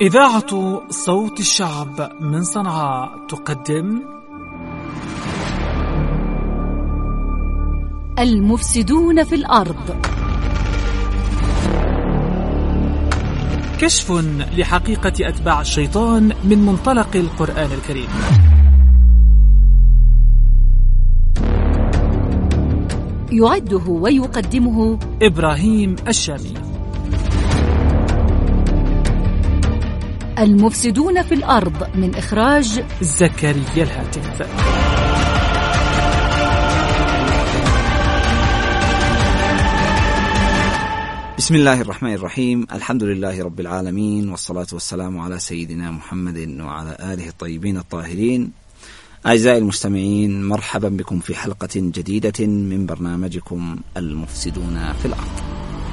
إذاعة صوت الشعب من صنعاء تقدم المفسدون في الأرض، كشف لحقيقة أتباع الشيطان من منطلق القرآن الكريم. يعده ويقدمه إبراهيم الشامي. المفسدون في الأرض من إخراج زكريا الهاتف. بسم الله الرحمن الرحيم. الحمد لله رب العالمين، والصلاة والسلام على سيدنا محمد وعلى آله الطيبين الطاهرين. أعزائي المستمعين، مرحبا بكم في حلقة جديدة من برنامجكم المفسدون في الأرض.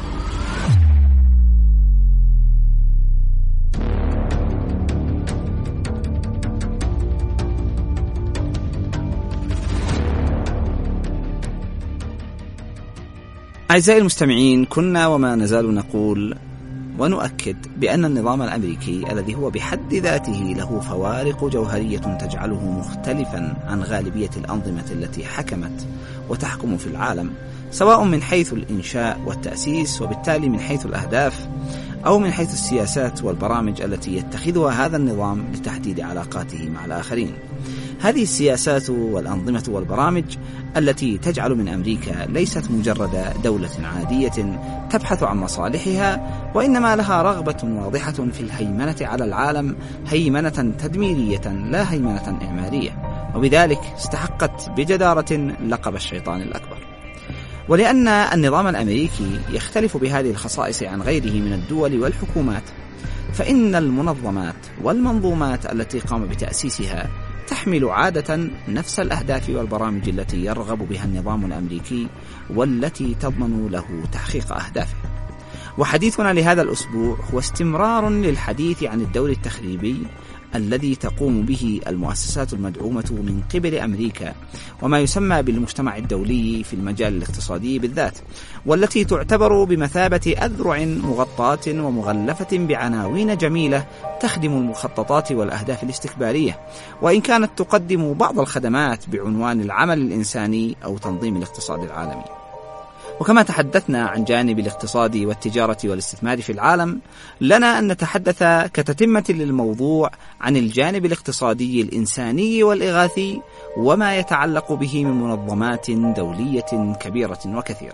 أعزائي المستمعين، كنا وما نزال نقول ونؤكد بأن النظام الأمريكي الذي هو بحد ذاته له فوارق جوهرية تجعله مختلفا عن غالبية الأنظمة التي حكمت وتحكم في العالم، سواء من حيث الإنشاء والتأسيس، وبالتالي من حيث الأهداف، أو من حيث السياسات والبرامج التي يتخذها هذا النظام لتحديد علاقاته مع الآخرين. هذه السياسات والأنظمة والبرامج التي تجعل من أمريكا ليست مجرد دولة عادية تبحث عن مصالحها، وإنما لها رغبة واضحة في الهيمنة على العالم، هيمنة تدميرية لا هيمنة إعمارية، وبذلك استحقت بجدارة لقب الشيطان الأكبر. ولأن النظام الأمريكي يختلف بهذه الخصائص عن غيره من الدول والحكومات، فإن المنظمات والمنظومات التي قام بتأسيسها تحمل عادة نفس الأهداف والبرامج التي يرغب بها النظام الأمريكي والتي تضمن له تحقيق أهدافه. وحديثنا لهذا الأسبوع هو استمرار للحديث عن الدور التخريبي الذي تقوم به المؤسسات المدعومة من قبل أمريكا، وما يسمى بالمجتمع الدولي في المجال الاقتصادي بالذات، والتي تعتبر بمثابة أذرع مغطاة ومغلفة بعناوين جميلة تخدم المخططات والأهداف الاستكبارية، وإن كانت تقدم بعض الخدمات بعنوان العمل الإنساني أو تنظيم الاقتصاد العالمي. وكما تحدثنا عن جانب الاقتصاد والتجارة والاستثمار في العالم، لنا أن نتحدث كتتمة للموضوع عن الجانب الاقتصادي الإنساني والإغاثي، وما يتعلق به من منظمات دولية كبيرة وكثيرة.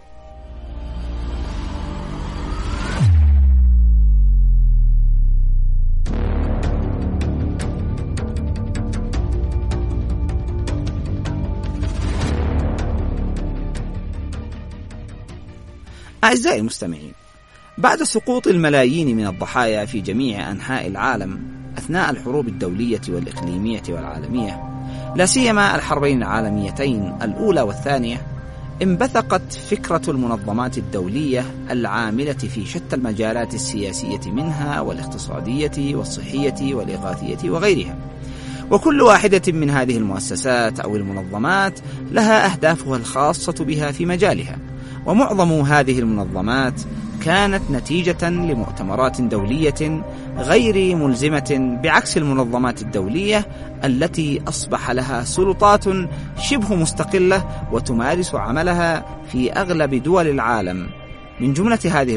أعزائي المستمعين، بعد سقوط الملايين من الضحايا في جميع أنحاء العالم أثناء الحروب الدولية والإقليمية والعالمية، لا سيما الحربين العالميتين الأولى والثانية، انبثقت فكرة المنظمات الدولية العاملة في شتى المجالات السياسية منها والاقتصادية والصحية والإغاثية وغيرها. وكل واحدة من هذه المؤسسات أو المنظمات لها أهدافها الخاصة بها في مجالها، ومعظم هذه المنظمات كانت نتيجة لمؤتمرات دولية غير ملزمة، بعكس المنظمات الدولية التي أصبح لها سلطات شبه مستقلة وتمارس عملها في أغلب دول العالم. من جملة هذه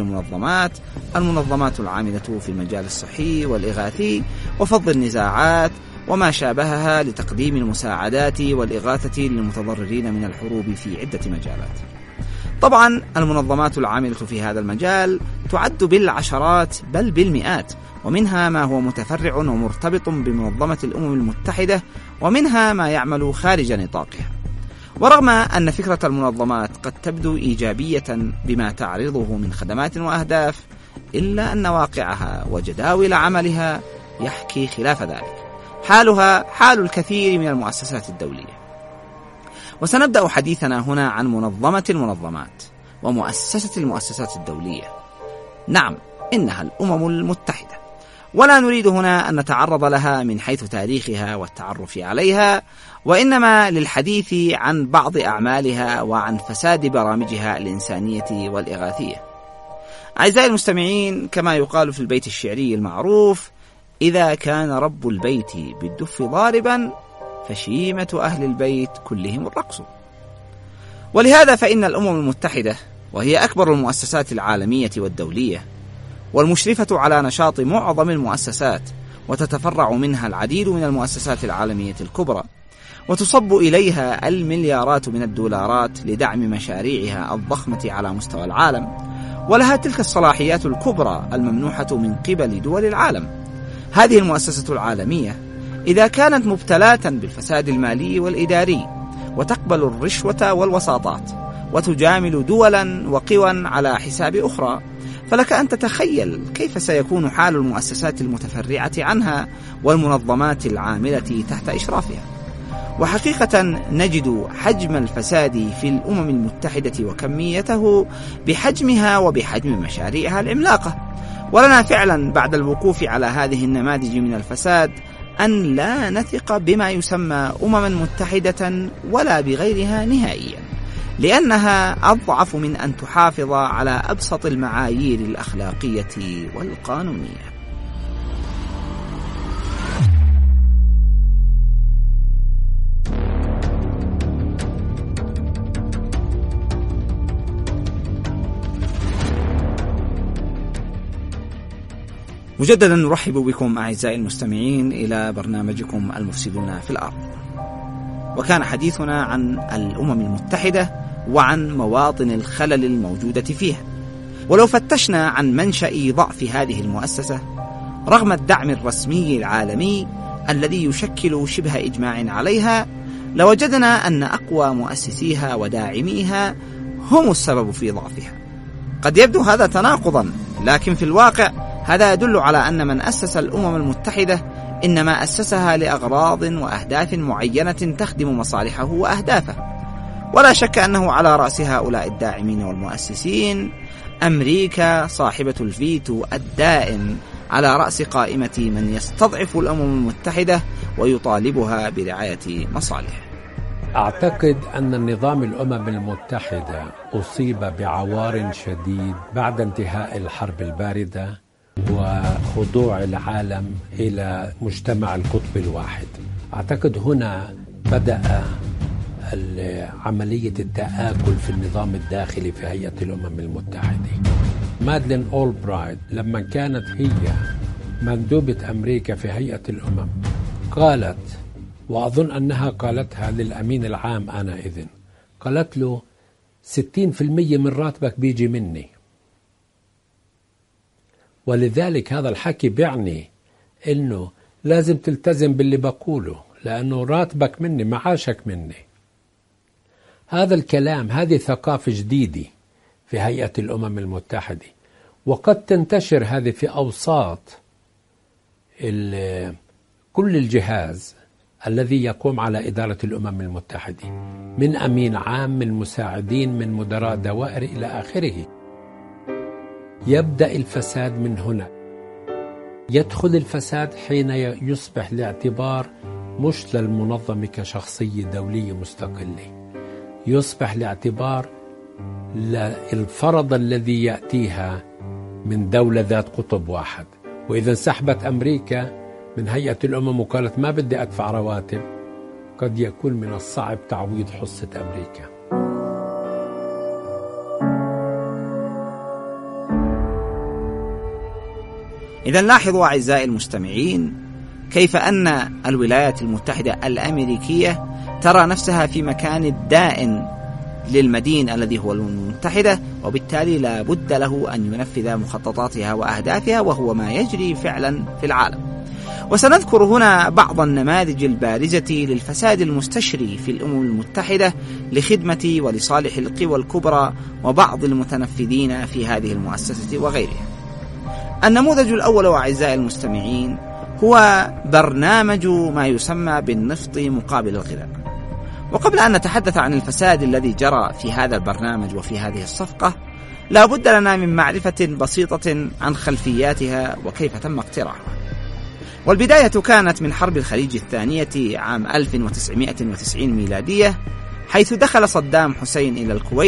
المنظمات العاملة في المجال الصحي والإغاثي وفض النزاعات وما شابهها لتقديم المساعدات والإغاثة للمتضررين من الحروب في عدة مجالات. طبعا المنظمات العاملة في هذا المجال تعد بالعشرات بل بالمئات، ومنها ما هو متفرع ومرتبط بمنظمة الأمم المتحدة، ومنها ما يعمل خارج نطاقها. ورغم أن فكرة المنظمات قد تبدو إيجابية بما تعرضه من خدمات وأهداف، إلا أن واقعها وجداول عملها يحكي خلاف ذلك. حالها حال الكثير من المؤسسات الدولية. وسنبدأ حديثنا هنا عن منظمة المنظمات ومؤسسة المؤسسات الدولية. نعم، إنها الأمم المتحدة، ولا نريد هنا أن نتعرض لها من حيث تاريخها والتعرف عليها، وإنما للحديث عن بعض أعمالها وعن فساد برامجها الإنسانية والإغاثية. أعزائي المستمعين، كما يقال في البيت الشعري المعروف: إذا كان رب البيت بالدف ضاربا فشيمة أهل البيت كلهم الرقص. ولهذا فإن الأمم المتحدة، وهي أكبر المؤسسات العالمية والدولية والمشرفة على نشاط معظم المؤسسات، وتتفرع منها العديد من المؤسسات العالمية الكبرى، وتصب إليها المليارات من الدولارات لدعم مشاريعها الضخمة على مستوى العالم، ولها تلك الصلاحيات الكبرى الممنوحة من قبل دول العالم. هذه المؤسسة العالمية إذا كانت مبتلاة بالفساد المالي والإداري، وتقبل الرشوة والوساطات، وتجامل دولا وقوى على حساب أخرى، فلك أن تتخيل كيف سيكون حال المؤسسات المتفرعة عنها والمنظمات العاملة تحت إشرافها. وحقيقة نجد حجم الفساد في الأمم المتحدة وكميته بحجمها وبحجم مشاريعها العملاقة، ولنا فعلا بعد الوقوف على هذه النماذج من الفساد أن لا نثق بما يسمى أمما متحدة ولا بغيرها نهائيا، لأنها أضعف من أن تحافظ على أبسط المعايير الأخلاقية والقانونية. مجددا نرحب بكم أعزائي المستمعين إلى برنامجكم المفسدون في الأرض. وكان حديثنا عن الأمم المتحدة وعن مواطن الخلل الموجودة فيها. ولو فتشنا عن منشأ ضعف هذه المؤسسة رغم الدعم الرسمي العالمي الذي يشكل شبه إجماع عليها، لوجدنا أن أقوى مؤسسيها وداعميها هم السبب في ضعفها. قد يبدو هذا تناقضا، لكن في الواقع هذا يدل على أن من أسس الأمم المتحدة إنما أسسها لأغراض وأهداف معينة تخدم مصالحه وأهدافه. ولا شك أنه على رأس هؤلاء الداعمين والمؤسسين أمريكا صاحبة الفيتو الدائم على رأس قائمة من يستضعف الأمم المتحدة ويطالبها برعاية مصالحه. أعتقد أن نظام الأمم المتحدة أصيب بعوار شديد بعد انتهاء الحرب الباردة وخضوع العالم إلى مجتمع القطب الواحد. أعتقد هنا بدأ عملية التآكل في النظام الداخلي في هيئة الأمم المتحدة. مادلين أولبرايت لما كانت هي مندوبة أمريكا في هيئة الأمم قالت، وأظن أنها قالتها للأمين العام آنئذ، قالت له 60% من راتبك بيجي مني. ولذلك هذا الحكي بيعني إنه لازم تلتزم باللي بقوله، لأنه راتبك مني، معاشك مني. هذا الكلام، هذه ثقافة جديدة في هيئة الأمم المتحدة، وقد تنتشر هذه في أوساط كل الجهاز الذي يقوم على إدارة الأمم المتحدة، من أمين عام، من مساعدين، من مدراء دوائر إلى آخره. يبدأ الفساد من هنا. يدخل الفساد حين يصبح الاعتبار مش للمنظمة كشخصية دولية مستقلة، يصبح الاعتبار للفرض الذي يأتيها من دولة ذات قطب واحد. وإذا انسحبت أمريكا من هيئة الأمم وقالت ما بدي أدفع رواتب، قد يكون من الصعب تعويض حصة أمريكا. إذا لاحظوا أعزائي المستمعين كيف أن الولايات المتحدة الأمريكية ترى نفسها في مكان الدائن للمدين الذي هو الأمم المتحدة، وبالتالي لا بد له أن ينفذ مخططاتها وأهدافها، وهو ما يجري فعلا في العالم. وسنذكر هنا بعض النماذج البارزة للفساد المستشري في الأمم المتحدة لخدمة ولصالح القوى الكبرى وبعض المتنفذين في هذه المؤسسة وغيرها. النموذج الأول أعزائي المستمعين هو برنامج ما يسمى بالنفط مقابل الغذاء. وقبل أن نتحدث عن الفساد الذي جرى في هذا البرنامج وفي هذه الصفقة، لا بد لنا من معرفة بسيطة عن خلفياتها وكيف تم اقتراحها. والبداية كانت من حرب الخليج الثانية عام 1990 ميلادية، حيث دخل صدام حسين إلى الكويت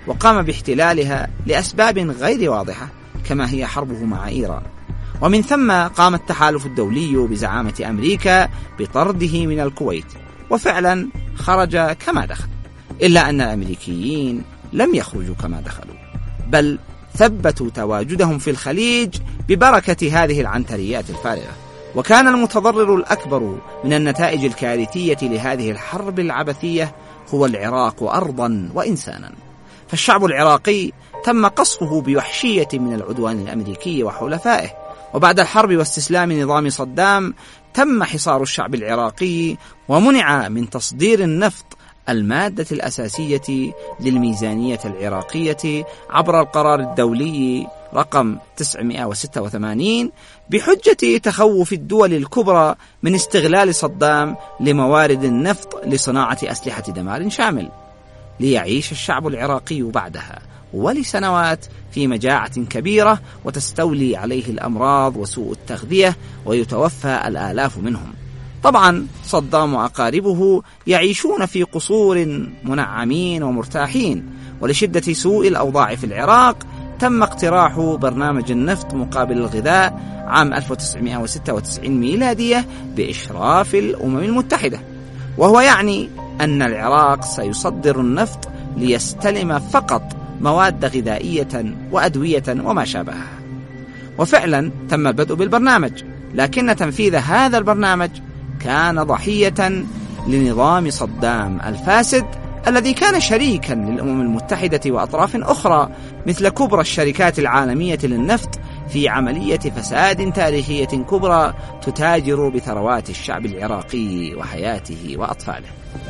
وقام باحتلالها لأسباب غير واضحة كما هي حربه مع إيران. ومن ثم قام التحالف الدولي بزعامة أمريكا بطرده من الكويت، وفعلا خرج كما دخل، إلا أن الأمريكيين لم يخرجوا كما دخلوا، بل ثبتوا تواجدهم في الخليج ببركة هذه العنتريات الفارغة. وكان المتضرر الأكبر من النتائج الكارثية لهذه الحرب العبثية هو العراق أرضا وإنسانا. فالشعب العراقي تم قصفه بوحشية من العدوان الأمريكي وحلفائه، وبعد الحرب واستسلام نظام صدام تم حصار الشعب العراقي ومنع من تصدير النفط المادة الأساسية للميزانية العراقية عبر القرار الدولي رقم 986 بحجة تخوف الدول الكبرى من استغلال صدام لموارد النفط لصناعة أسلحة دمار شامل. ليعيش الشعب العراقي بعدها ولسنوات في مجاعة كبيرة وتستولي عليه الأمراض وسوء التغذية ويتوفى الآلاف منهم. طبعا صدام وأقاربه يعيشون في قصور منعمين ومرتاحين، ولشدة سوء الأوضاع في العراق تم اقتراح برنامج النفط مقابل الغذاء عام 1996 ميلادية بإشراف الأمم المتحدة، وهو يعني أن العراق سيصدر النفط ليستلم فقط مواد غذائية وأدوية وما شابهها. وفعلا تم البدء بالبرنامج، لكن تنفيذ هذا البرنامج كان ضحية لنظام صدام الفاسد الذي كان شريكا للأمم المتحدة وأطراف أخرى مثل كبرى الشركات العالمية للنفط في عملية فساد تاريخية كبرى تتاجر بثروات الشعب العراقي وحياته وأطفاله.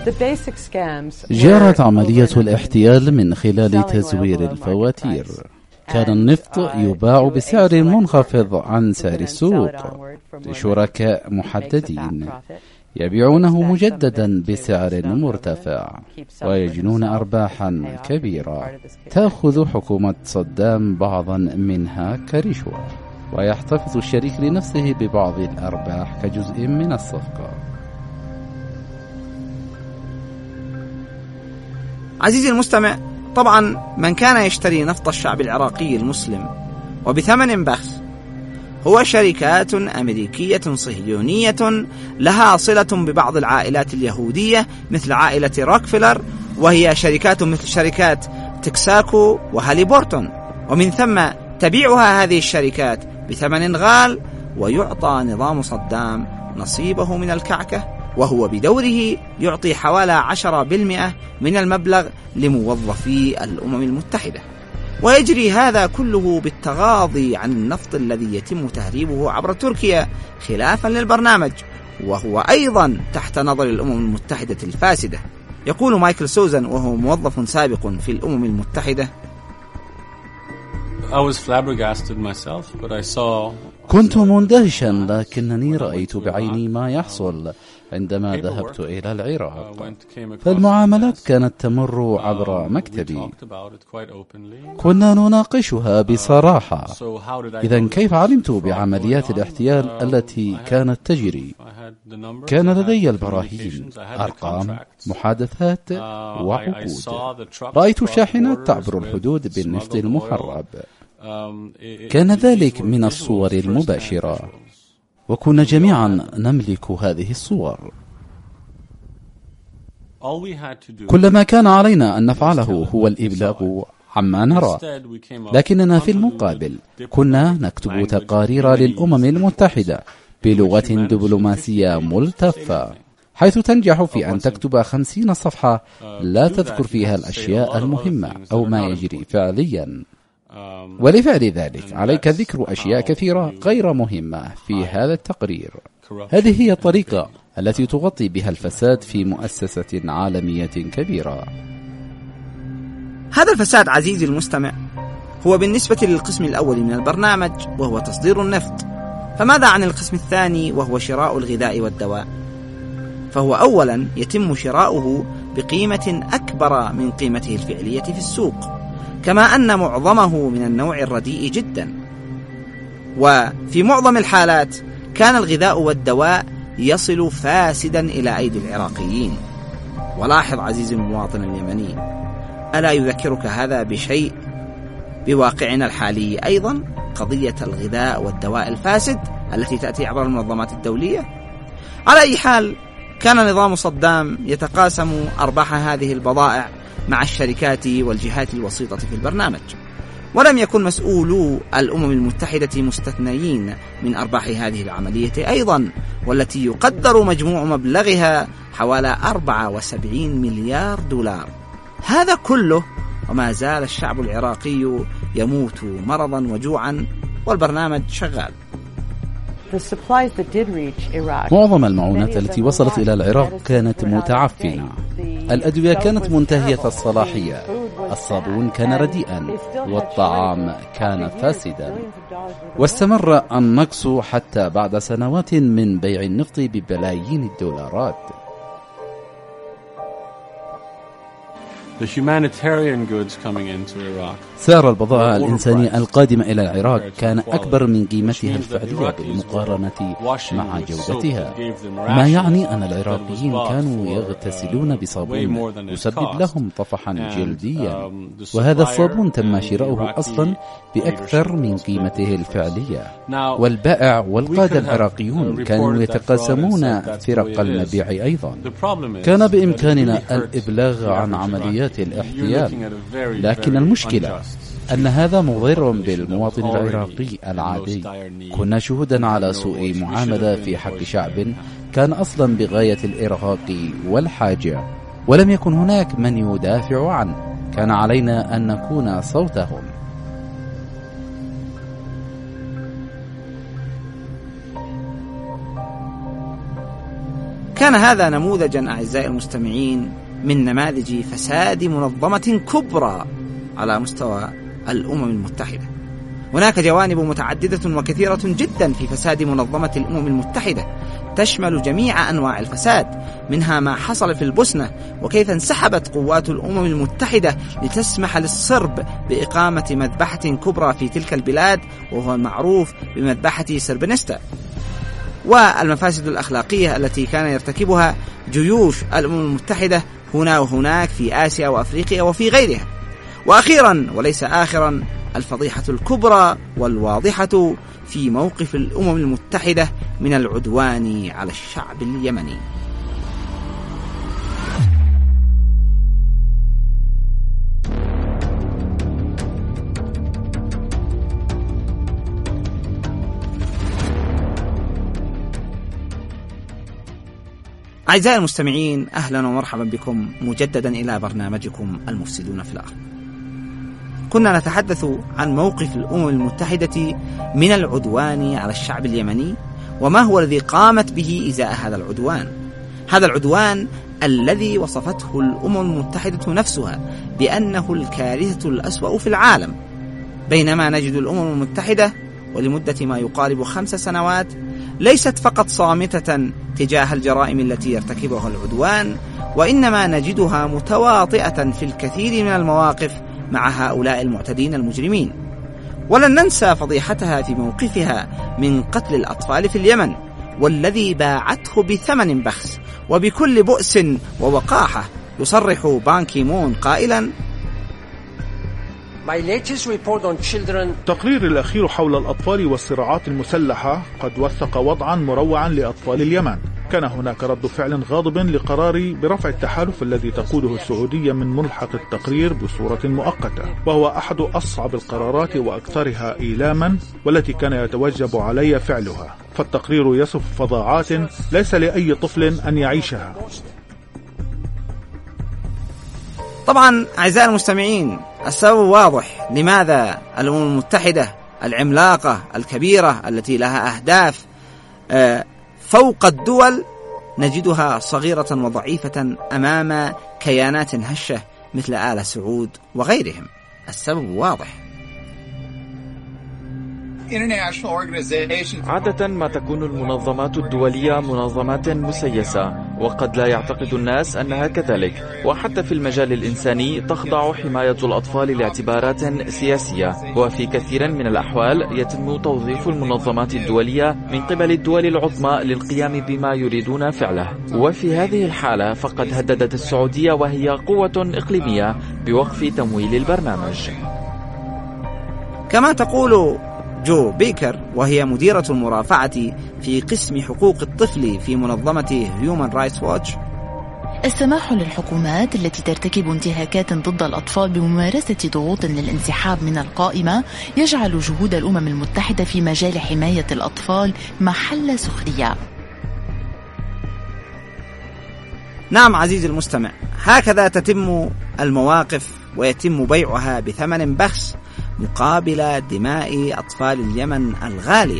جرت عملية الاحتيال من خلال تزوير الفواتير. كان النفط يباع بسعر منخفض عن سعر السوق لشركاء محددين يبيعونه مجددا بسعر مرتفع ويجنون أرباحا كبيرة. تأخذ حكومة صدام بعضا منها كرشوة، ويحتفظ الشريك لنفسه ببعض الأرباح كجزء من الصفقة. عزيزي المستمع، طبعا من كان يشتري نفط الشعب العراقي المسلم وبثمن بخس هو شركات أمريكية صهيونية لها صلة ببعض العائلات اليهودية مثل عائلة روكفيلر، وهي شركات مثل شركات تكساكو وهاليبورتون، ومن ثم تبيعها هذه الشركات بثمن غال، ويعطى نظام صدام نصيبه من الكعكة، وهو بدوره يعطي حوالي 10% من المبلغ لموظفي الأمم المتحدة. ويجري هذا كله بالتغاضي عن النفط الذي يتم تهريبه عبر تركيا خلافا للبرنامج، وهو أيضا تحت نظر الأمم المتحدة الفاسدة. يقول مايكل سوزان وهو موظف سابق في الأمم المتحدة: كنت مندهشا، لكنني رأيت بعيني ما يحصل عندما ذهبت إلى العراق. فالمعاملات كانت تمر عبر مكتبي، كنا نناقشها بصراحة. إذن كيف علمت بعمليات الاحتيال التي كانت تجري؟ كان لدي البراهين، أرقام، محادثات وعقود. رأيت شاحنات تعبر الحدود بالنفط المحرب، كان ذلك من الصور المباشرة، وكنا جميعا نملك هذه الصور. كل ما كان علينا أن نفعله هو الإبلاغ عما نرى، لكننا في المقابل كنا نكتب تقارير للأمم المتحدة بلغة دبلوماسية ملتفة، حيث تنجح في أن تكتب 50 صفحة لا تذكر فيها الأشياء المهمة أو ما يجري فعليا. ولفعل ذلك عليك ذكر أشياء كثيرة غير مهمة في هذا التقرير. هذه هي الطريقة التي تغطي بها الفساد في مؤسسة عالمية كبيرة. هذا الفساد عزيزي المستمع هو بالنسبة للقسم الأول من البرنامج، وهو تصدير النفط. فماذا عن القسم الثاني وهو شراء الغذاء والدواء؟ فهو أولا يتم شراؤه بقيمة أكبر من قيمته الفعلية في السوق، كما أن معظمه من النوع الرديء جدا. وفي معظم الحالات كان الغذاء والدواء يصل فاسدا إلى أيدي العراقيين. ولاحظ عزيزي المواطن اليمني، ألا يذكرك هذا بشيء بواقعنا الحالي أيضا؟ قضية الغذاء والدواء الفاسد التي تأتي عبر المنظمات الدولية. على أي حال، كان نظام صدام يتقاسم أرباح هذه البضائع مع الشركات والجهات الوسيطة في البرنامج، ولم يكن مسؤولو الأمم المتحدة مستثنيين من أرباح هذه العملية أيضا، والتي يقدر مجموع مبلغها حوالي 74 مليار دولار. هذا كله وما زال الشعب العراقي يموت مرضا وجوعا والبرنامج شغال. معظم المعونات التي وصلت إلى العراق كانت متعفنة، الأدوية كانت منتهية الصلاحية، الصابون كان رديئا، والطعام كان فاسدا، واستمر النقص حتى بعد سنوات من بيع النفط ببلايين الدولارات. سعر البضائع الإنسانية القادمة إلى العراق كان أكبر من قيمتها الفعلية بالمقارنة مع جودتها، ما يعني أن العراقيين كانوا يغتسلون بصابون يسبب لهم طفحا جلديا، وهذا الصابون تم شراؤه أصلا بأكثر من قيمته الفعلية، والبائع والقادة العراقيون كانوا يتقاسمون فرق المبيع أيضا. كان بإمكاننا الإبلاغ عن عمليات الاحتيال، لكن المشكلة أن هذا مضر بالمواطن العراقي العادي. كنا شهودا على سوء معاملة في حق شعب كان أصلا بغاية الإرهاق والحاجة، ولم يكن هناك من يدافع عنه. كان علينا أن نكون صوتهم. كان هذا نموذجا أعزائي المستمعين من نماذج فساد منظمة كبرى على مستوى الأمم المتحدة. هناك جوانب متعددة وكثيرة جدا في فساد منظمة الأمم المتحدة، تشمل جميع أنواع الفساد، منها ما حصل في البوسنة وكيف انسحبت قوات الأمم المتحدة لتسمح للصرب بإقامة مذبحة كبرى في تلك البلاد، وهو المعروف بمذبحة سربنستا، والمفاسد الأخلاقية التي كان يرتكبها جيوش الأمم المتحدة هنا وهناك في آسيا وأفريقيا وفي غيرها. وأخيرا وليس آخرا، الفضيحة الكبرى والواضحة في موقف الأمم المتحدة من العدوان على الشعب اليمني. أعزائي المستمعين، أهلا ومرحبا بكم مجددا إلى برنامجكم المفسدون في الأرض. كنا نتحدث عن موقف الأمم المتحدة من العدوان على الشعب اليمني، وما هو الذي قامت به إزاء هذا العدوان. هذا العدوان الذي وصفته الأمم المتحدة نفسها بأنه الكارثة الأسوأ في العالم، بينما نجد الأمم المتحدة ولمدة ما يقارب 5 سنوات ليست فقط صامتة تجاه الجرائم التي يرتكبها العدوان، وإنما نجدها متواطئة في الكثير من المواقف مع هؤلاء المعتدين المجرمين. ولن ننسى فضيحتها في موقفها من قتل الأطفال في اليمن، والذي باعته بثمن بخس وبكل بؤس ووقاحة. يصرح بان كي مون قائلا: التقرير الأخير حول الأطفال والصراعات المسلحة قد وثق وضعا مروعا لأطفال اليمن. كان هناك رد فعل غاضب لقراري برفع التحالف الذي تقوده السعودية من ملحق التقرير بصورة مؤقتة، وهو أحد أصعب القرارات وأكثرها إيلاما، والتي كان يتوجب علي فعلها. فالتقرير يصف فظاعات ليس لأي طفل أن يعيشها. طبعا أعزائي المستمعين، السبب واضح لماذا الأمم المتحدة العملاقة الكبيرة التي لها أهداف فوق الدول نجدها صغيرة وضعيفة أمام كيانات هشة مثل آل سعود وغيرهم. السبب واضح. عادة ما تكون المنظمات الدولية منظمات مسيسة وقد لا يعتقد الناس أنها كذلك. وحتى في المجال الإنساني تخضع حماية الأطفال لاعتبارات سياسية، وفي كثير من الأحوال يتم توظيف المنظمات الدولية من قبل الدول العظمى للقيام بما يريدون فعله. وفي هذه الحالة فقد هددت السعودية وهي قوة إقليمية بوقف تمويل البرنامج. كما تقول جو بيكر، وهي مديرة المرافعة في قسم حقوق الطفل في منظمة Human Rights Watch: السماح للحكومات التي ترتكب انتهاكات ضد الأطفال بممارسة ضغوط للانسحاب من القائمة يجعل جهود الأمم المتحدة في مجال حماية الأطفال محل سخرية. نعم عزيزي المستمع، هكذا تتم المواقف ويتم بيعها بثمن بخس مقابل دماء أطفال اليمن الغالية.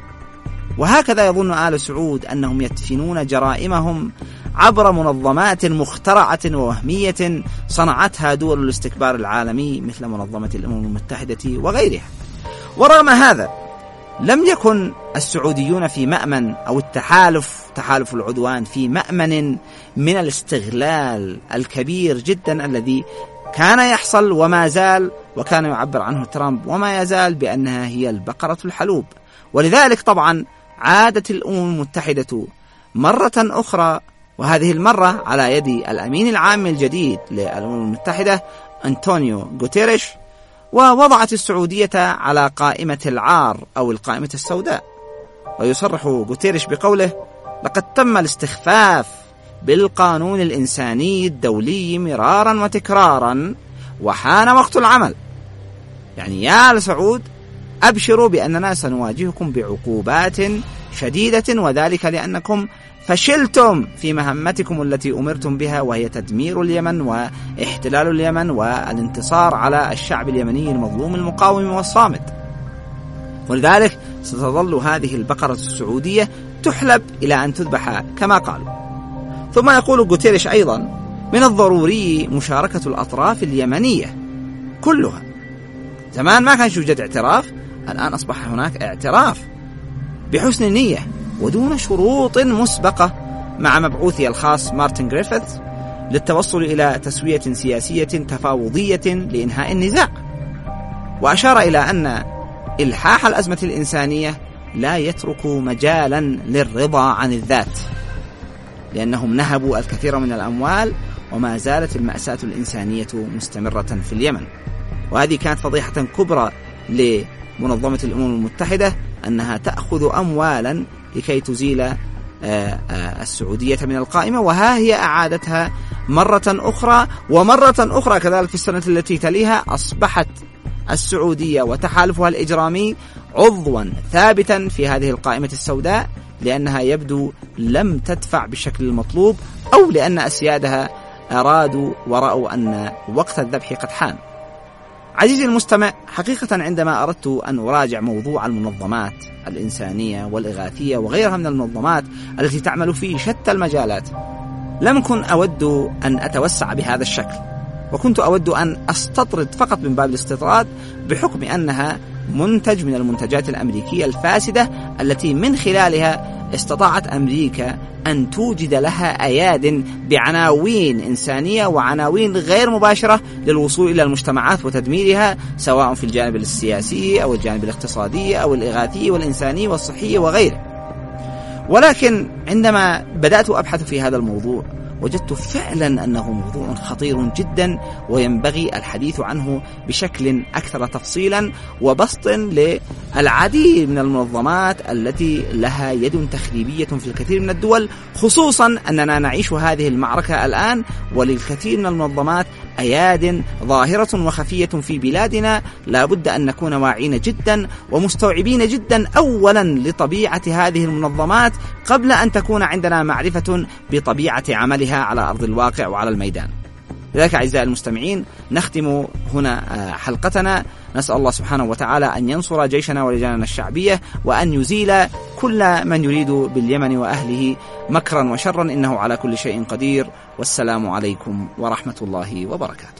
وهكذا يظن آل سعود أنهم يدفنون جرائمهم عبر منظمات مخترعة ووهمية صنعتها دول الاستكبار العالمي مثل منظمة الأمم المتحدة وغيرها. ورغم هذا لم يكن السعوديون في مأمن، أو تحالف العدوان في مأمن من الاستغلال الكبير جدا الذي كان يحصل وما زال، وكان يعبر عنه ترامب وما يزال بأنها هي البقرة الحلوب. ولذلك طبعا عادت الأمم المتحدة مرة أخرى، وهذه المرة على يد الأمين العام الجديد للأمم المتحدة أنطونيو غوتيريش، ووضعت السعودية على قائمة العار أو القائمة السوداء. ويصرح غوتيريش بقوله: لقد تم الاستخفاف بالقانون الإنساني الدولي مرارا وتكرارا وحان وقت العمل. يعني يا آل سعود أبشروا بأننا سنواجهكم بعقوبات شديدة، وذلك لأنكم فشلتم في مهمتكم التي أمرتم بها، وهي تدمير اليمن واحتلال اليمن والانتصار على الشعب اليمني المظلوم المقاوم والصامد. ولذلك ستظل هذه البقرة السعودية تحلب إلى أن تذبح كما قالوا. ثم يقول غوتيريش أيضا: من الضروري مشاركة الأطراف اليمنية كلها. زمان ما كان يوجد اعتراف، الآن أصبح هناك اعتراف بحسن نية ودون شروط مسبقة مع مبعوثي الخاص مارتن غريفيث للتوصل إلى تسوية سياسية تفاوضية لإنهاء النزاع. وأشار إلى أن إلحاح الأزمة الإنسانية لا يترك مجالا للرضا عن الذات، لأنهم نهبوا الكثير من الأموال وما زالت المأساة الإنسانية مستمرة في اليمن. وهذه كانت فضيحة كبرى لمنظمة الأمم المتحدة، أنها تأخذ أموالا لكي تزيل السعودية من القائمة، وها هي أعادتها مرة أخرى ومرة أخرى. كذلك في السنة التي تليها أصبحت السعودية وتحالفها الإجرامي عضوا ثابتا في هذه القائمة السوداء، لأنها يبدو لم تدفع بالشكل المطلوب، أو لأن أسيادها أرادوا ورأوا أن وقت الذبح قد حان. عزيزي المستمع، حقيقة عندما أردت أن أراجع موضوع المنظمات الإنسانية والإغاثية وغيرها من المنظمات التي تعمل في شتى المجالات، لم كن أود أن أتوسع بهذا الشكل، وكنت أود أن أستطرد فقط من باب الاستطراد، بحكم أنها منتج من المنتجات الأمريكية الفاسدة التي من خلالها استطاعت أمريكا أن توجد لها أياد بعناوين إنسانية وعناوين غير مباشرة للوصول إلى المجتمعات وتدميرها، سواء في الجانب السياسي أو الجانب الاقتصادي أو الإغاثي والإنساني والصحي وغيره. ولكن عندما بدأت أبحث في هذا الموضوع وجدت فعلا أنه موضوع خطير جدا، وينبغي الحديث عنه بشكل أكثر تفصيلا وبسط للعديد من المنظمات التي لها يد تخريبية في الكثير من الدول، خصوصا أننا نعيش هذه المعركة الآن، وللكثير من المنظمات أياد ظاهرة وخفية في بلادنا. لا بد أن نكون واعين جدا ومستوعبين جدا أولا لطبيعة هذه المنظمات قبل أن تكون عندنا معرفة بطبيعة عملها على أرض الواقع وعلى الميدان. لذلك أعزائي المستمعين نختم هنا حلقتنا. نسأل الله سبحانه وتعالى أن ينصر جيشنا ولجاننا الشعبية، وأن يزيل كل من يريد باليمن وأهله مكرا وشرا، إنه على كل شيء قدير. والسلام عليكم ورحمة الله وبركاته.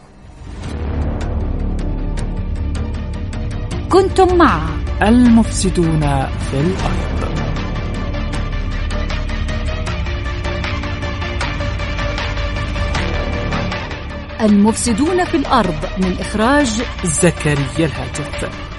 كنتم مع المفسدون في الأرض. المفسدون في الأرض من إخراج زكريا الهاتف.